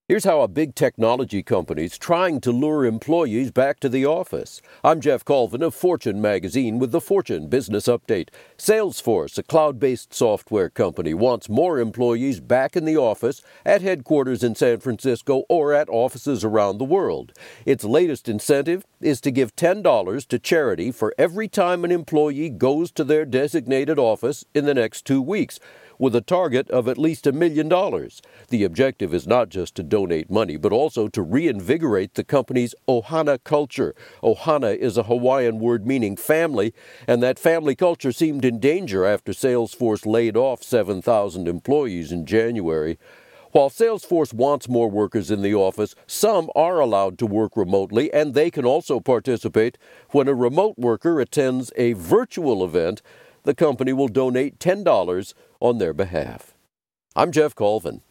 Here's how a big technology company's trying to lure employees back to the office. I'm Jeff Colvin of Fortune magazine with the Fortune Business Update. Salesforce, a cloud-based software company, wants more employees back in the office at headquarters in San Francisco or at offices around the world. Its latest incentive is to give $10 to charity for every time an employee goes to their designated office in the next 2 weeks, with a target of at least $1 million. The objective is not just to donate money, but also to reinvigorate the company's Ohana culture. Ohana is a Hawaiian word meaning family, and that family culture seemed in danger after Salesforce laid off 7,000 employees in January. While Salesforce wants more workers in the office, some are allowed to work remotely, and they can also participate. When a remote worker attends a virtual event, the company will donate $10 on their behalf. I'm Jeff Colvin.